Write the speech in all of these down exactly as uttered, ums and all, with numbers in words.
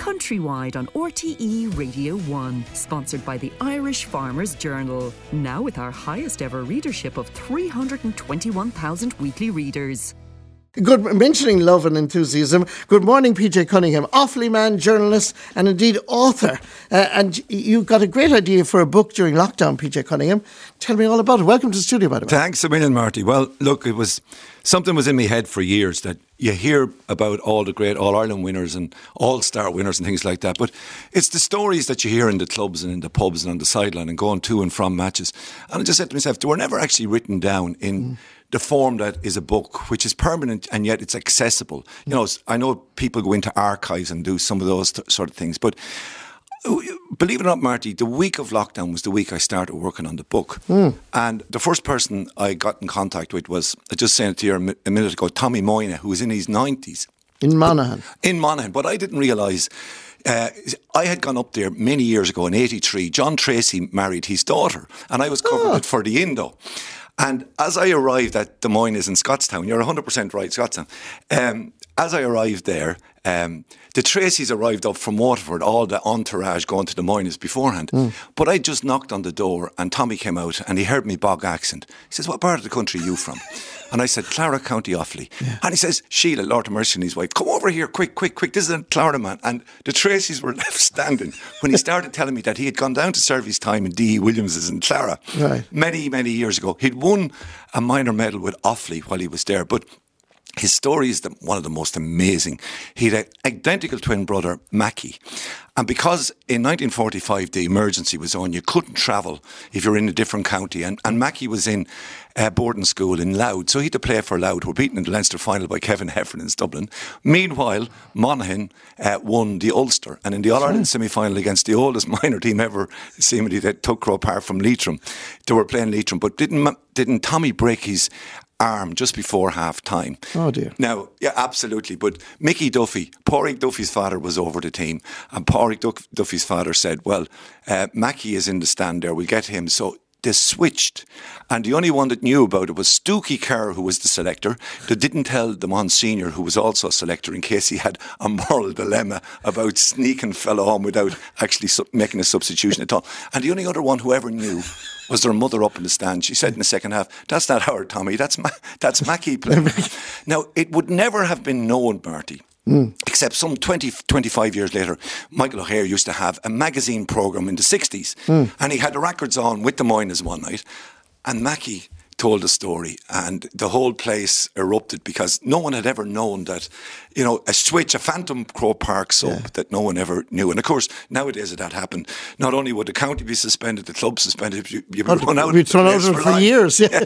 Countrywide on R T E Radio one, sponsored by the Irish Farmers Journal. Now with our highest ever readership of three hundred twenty-one thousand weekly readers. Good, mentioning love and enthusiasm. Good morning, P J Cunningham, Offaly man, journalist, and indeed author. Uh, and you got a great idea for a book during lockdown, P J Cunningham. Tell me all about it. Welcome to the studio, by the way. Thanks a million, Marty. Well, look, it was something was in my head for years that you hear about all the great All-Ireland winners and All-Star winners and things like that. But it's the stories that you hear in the clubs and in the pubs and on the sideline and going to and from matches. And I just said to myself, they were never actually written down in mm. the form that is a book, which is permanent and yet it's accessible. You know, I know people go into archives and do some of those t- sort of things, but believe it or not, Marty, the week of lockdown was the week I started working on the book. Mm. And the first person I got in contact with was, I just saying it to you a minute ago, Tommy Moynihan, who was in his nineties. In Monaghan. But, in Monaghan. But I didn't realise, uh, I had gone up there many years ago in eighty-three. John Tracy married his daughter and I was covering oh. it for the Indo. And as I arrived at the Moynihan's in Scottstown, you're one hundred percent right, Scottstown. Um, as I arrived there, um, the Tracys arrived up from Waterford, all the entourage going to the Moynihan's beforehand. Mm. But I just knocked on the door and Tommy came out and he heard me bog accent. He says, "What part of the country are you from?" And I said, "Clara, County Offaly." Yeah. And he says, "Sheila, Lord of Mercy and his wife, come over here, quick, quick, quick. This is a Clara man." And the Tracys were left standing when he started telling me that he had gone down to serve his time in D E Williams's in Clara right. many, many years ago. He'd won a minor medal with Offaly while he was there, but his story is the, one of the most amazing. He had an identical twin brother, Mackie. And because in nineteen forty-five the emergency was on, you couldn't travel if you're in a different county. And, and Mackie was in uh, boarding school in Louth, so he had to play for Louth. We're beaten in the Leinster final by Kevin Heffernan in Dublin. Meanwhile, Monaghan uh, won the Ulster. And in the All-Ireland semi-final against the oldest minor team ever, seemingly that took Crow Park from Leitrim, they were playing Leitrim. But didn't, didn't Tommy break his arm just before half time? Oh dear. Now, yeah, absolutely. But Mickey Duffy, Pádraig Duffy's father, was over the team, and Pádraig Duff- Duffy's father said, "Well, uh, Mackie is in the stand there, we'll get him." So they switched, and the only one that knew about it was Stookie Kerr, who was the selector. They didn't tell the Monsignor, who was also a selector, in case he had a moral dilemma about sneaking fellow on without actually su- making a substitution at all. And the only other one who ever knew was their mother up in the stand. She said in the second half, "That's not Howard, Tommy, that's Ma- that's Mackie playing." Now, it would never have been known, Marty, Mm. except some twenty, twenty-five years later, Michael O'Hare used to have a magazine programme in the sixties, mm. and he had the records on with the Moynihan's one night, and Mackie told the story, and the whole place erupted because no one had ever known that, you know, a switch, a phantom Crow Park sub yeah. that no one ever knew. And of course, nowadays if that happened, not only would the county be suspended, the club suspended, you, you'd run out We'd run out for, for years. Yeah.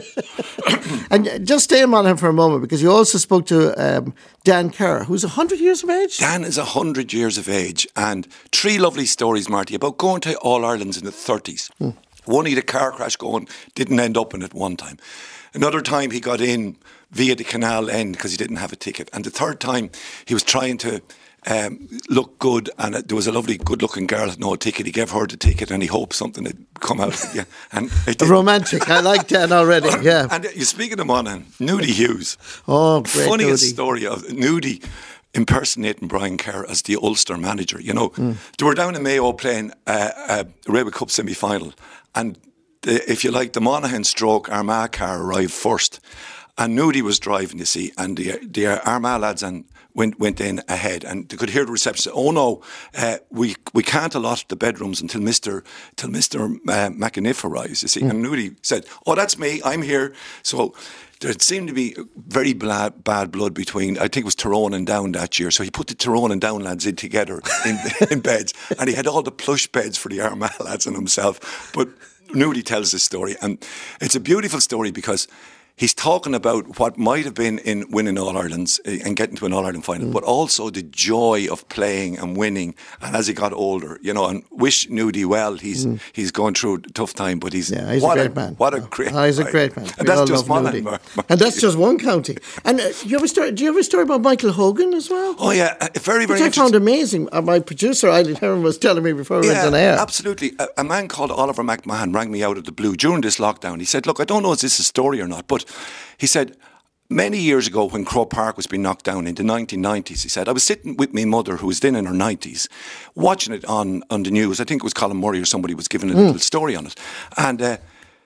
And just stay on him for a moment, because you also spoke to um, Dan Kerr, who's one hundred years of age. Dan is one hundred years of age, and three lovely stories, Marty, about going to All-Irelands in the thirties. Hmm. One, he had a car crash going, didn't end up in it one time. Another time he got in via the canal end because he didn't have a ticket. And the third time he was trying to um, look good, and there was a lovely good-looking girl with no ticket. He gave her the ticket and he hoped something had come out. Yeah, and it romantic. I like that already, yeah. And you're speaking of Monaghan, Nudie Hughes. Oh, great Funniest Nudie. story of Nudie impersonating Brian Kerr as the Ulster manager. You know, mm. they were down in Mayo playing uh, a Railway Cup semi-final, and the, if you like, the Monaghan stroke Armagh car arrived first, and Nudie was driving, you see, and the, the Armagh lads and went went in ahead, and they could hear the reception say, "Oh no, uh, we we can't allot the bedrooms until Mister till Mister Uh, McAniff arrives." You see, mm. and Nudie said, "Oh, that's me. I'm here." So there seemed to be very bad, bad blood between, I think it was Tyrone and Down that year. So he put the Tyrone and Down lads in together in, in beds, and he had all the plush beds for the Armagh lads and himself. But Nudie tells this story, and it's a beautiful story because he's talking about what might have been in winning All-Irelands and getting to an All-Ireland final, mm. but also the joy of playing and winning. And as he got older, you know, and wish Nudie well. He's mm. he's going through a tough time, but he's, yeah, he's what a great a, man. What a great oh, He's a great man. And we that's just one. And that's just one county. And uh, do, you have a story, do you have a story about Michael Hogan as well? Oh, yeah. Uh, very, very Which I found amazing. Uh, my producer, Eileen Heron, was telling me before we yeah, went on air. Absolutely. A, a man called Oliver McMahon rang me out of the blue during this lockdown. He said, "Look, I don't know if this is a story or not, but he said, many years ago when Croke Park was being knocked down in the nineteen nineties, he said, I was sitting with my mother, who was then in her nineties, watching it on, on the news. I think it was Colin Murray or somebody was giving a mm. little story on it. And uh,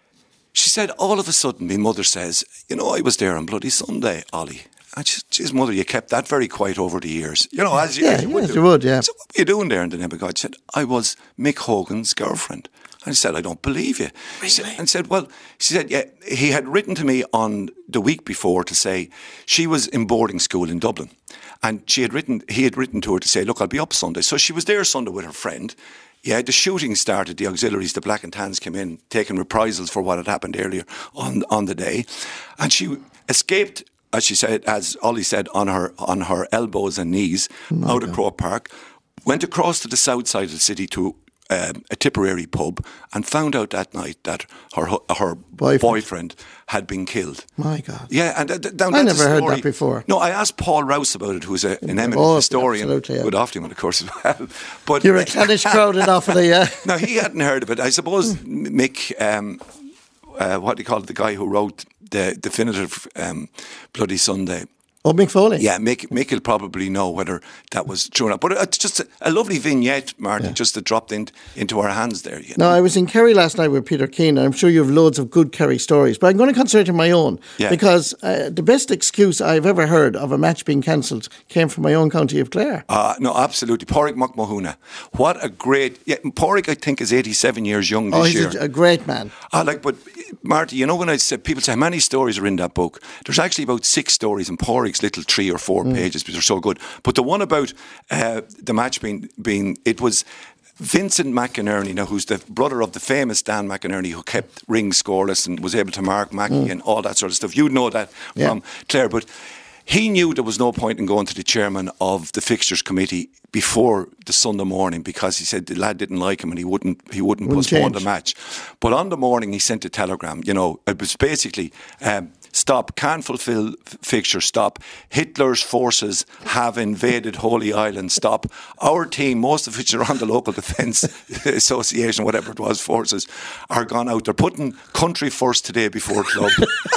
she said, all of a sudden, my mother says, you know, I was there on Bloody Sunday, Ollie. And she said, geez, mother, you kept that very quiet over the years. You know, as you, yeah, as you yes, would do. you would, yeah. So what were you doing there in the name of God? She said, I was Mick Hogan's girlfriend. And he said, I don't believe you. Really? Said, and said, well, she said, yeah, he had written to me on the week before to say she was in boarding school in Dublin. And she had written, he had written to her to say, look, I'll be up Sunday. So she was there Sunday with her friend. Yeah, the shooting started, the auxiliaries, the Black and Tans came in, taking reprisals for what had happened earlier on, on the day. And she escaped, as she said, as Ollie said, on her on her elbows and knees oh out of Croke Park, went across to the south side of the city to um, a Tipperary pub and found out that night that her her boyfriend, boyfriend had been killed. My God. Yeah, and th- th- I never heard that before. No, I asked Paul Rouse about it, who's a, an eminent oh, historian. Absolutely, yeah. Good afternoon, of course, as well. But you're a Canish crowd enough of the, yeah. No, he hadn't heard of it. I suppose Mick, um, uh, what do you call it, the guy who wrote the definitive um, Bloody Sunday. Oh, Mick Foley. Yeah, Mick, Mick will probably know whether that was true or not. But it's just a, a lovely vignette, Martin, yeah. just that dropped in, into our hands there. You know? No, I was in Kerry last night with Peter Keane. I'm sure you have loads of good Kerry stories, but I'm going to concentrate on my own yeah. because uh, the best excuse I've ever heard of a match being cancelled came from my own county of Clare. Uh, no, absolutely. Pádraig Mac Mahuna. What a great... Yeah, Pádraig, I think, is eighty-seven years young this oh, he's year. A, a great man. Uh, like, but, Marty, you know, when I said, people say, how many stories are in that book? There's actually about six stories in Pádraig's little three or four Four mm. pages, because they're so good. But the one about uh, the match being, being, it was Vincent McInerney, now who's the brother of the famous Dan McInerney, who kept rings scoreless and was able to mark Mackie mm. and all that sort of stuff. You'd know that yeah. from Clare, but he knew there was no point in going to the chairman of the fixtures committee before the Sunday morning, because he said the lad didn't like him and he wouldn't he wouldn't, wouldn't postpone change. the match. But on the morning he sent a telegram. You know, it was basically. Um, Stop, can't fulfill fixture, stop. Hitler's forces have invaded Holy Island, stop. Our team, most of which are on the local defence association, whatever it was, forces, are gone out. They're putting country first today before club.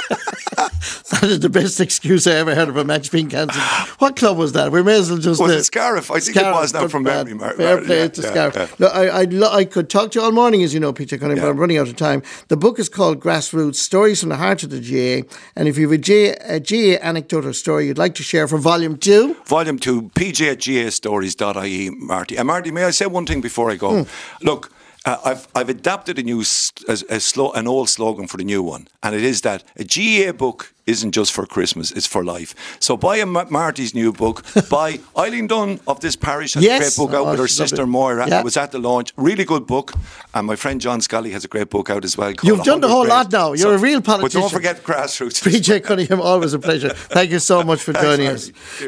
That is the best excuse I ever heard of a match being cancelled. What club was that? We may as well just... Was uh, it Scariff? I think Scariff, it was now from memory. Mar- Fair Mar- play yeah, to yeah, Scariff. Yeah. Look, I, I, lo- I could talk to you all morning, as you know, Peter Cunningham, yeah. but I'm running out of time. The book is called Grassroots, Stories from the Heart of the G A. And if you have a G A, a G A anecdote or story you'd like to share for Volume two... Volume two, p j at g a stories dot i e, Marty. And Marty, may I say one thing before I go? Hmm. Look... Uh, I've I've adapted a new a, a slo- an old slogan for the new one, and it is that a G A book isn't just for Christmas; it's for life. So buy a Ma- Marty's new book. Buy Eileen Dunn of this parish has yes. a great book out oh, with her sister Moira. Yeah. I was at the launch. Really good book, and my friend John Scully has a great book out as well. You've done the whole lot now. You're so, a real politician. But don't forget Grassroots. P J Cunningham, always a pleasure. Thank you so much for joining us.